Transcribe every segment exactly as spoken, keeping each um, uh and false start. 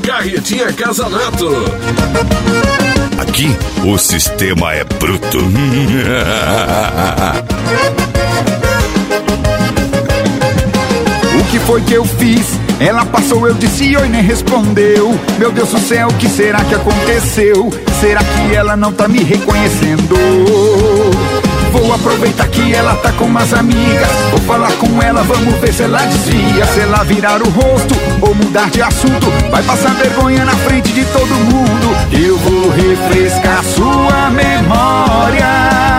Carretinha Casanato. Aqui o sistema é bruto. O que foi que eu fiz? Ela passou, eu disse oi, nem respondeu. Meu Deus do céu, o que será que aconteceu? Será que ela não tá me reconhecendo? Vou aproveitar que ela tá com umas amigas. Vou falar com ela, vamos ver se ela desvia. Se ela virar o rosto ou mudar de assunto, vai passar vergonha na frente de todo mundo. Eu vou refrescar sua memória.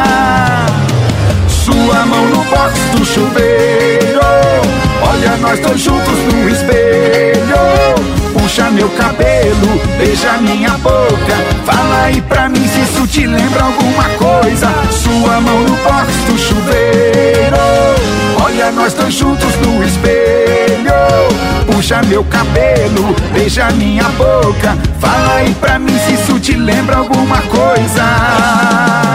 Sua mão no box do chuveiro. Olha nós dois juntos no espelho. Puxa meu cabelo, beija minha boca. Fala aí pra mim se isso te lembra alguma coisa. Sua mão no box do chuveiro. Olha nós dois juntos no espelho. Puxa meu cabelo, beija minha boca. Fala aí pra mim se isso te lembra alguma coisa.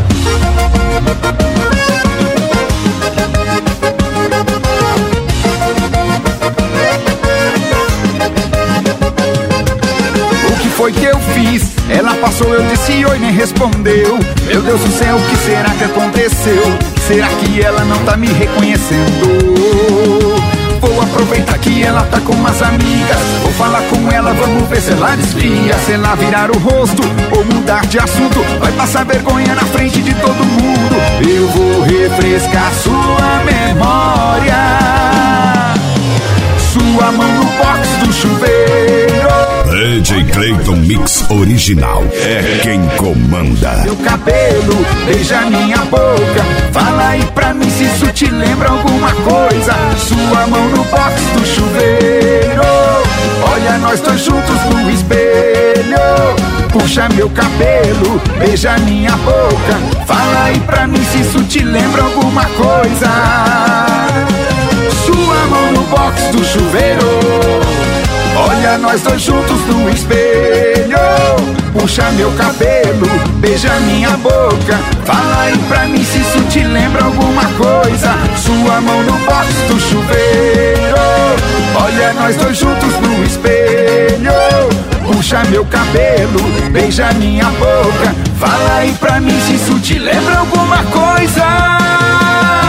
Foi que eu fiz? Ela passou, eu disse oi, nem respondeu. Meu Deus do céu, o que será que aconteceu? Será que ela não tá me reconhecendo? Vou aproveitar que ela tá com umas amigas. Vou falar com ela, vamos ver se ela desvia. Se ela virar o rosto ou mudar de assunto, vai passar vergonha na frente de todo mundo. Eu vou refrescar sua memória. Sua mão no box do chuveiro. D J Clayton Mix Original é quem comanda. Meu cabelo, beija minha boca. Fala aí pra mim se isso te lembra alguma coisa. Sua mão no box do chuveiro. Olha nós dois juntos no espelho. Puxa meu cabelo, beija minha boca. Fala aí pra mim se isso te lembra alguma coisa. Sua mão no box do chuveiro. Olha nós dois juntos no espelho. Puxa meu cabelo, beija minha boca. Fala aí pra mim se isso te lembra alguma coisa. Sua mão no box do chuveiro. Olha nós dois juntos no espelho. Puxa meu cabelo, beija minha boca. Fala aí pra mim se isso te lembra alguma coisa.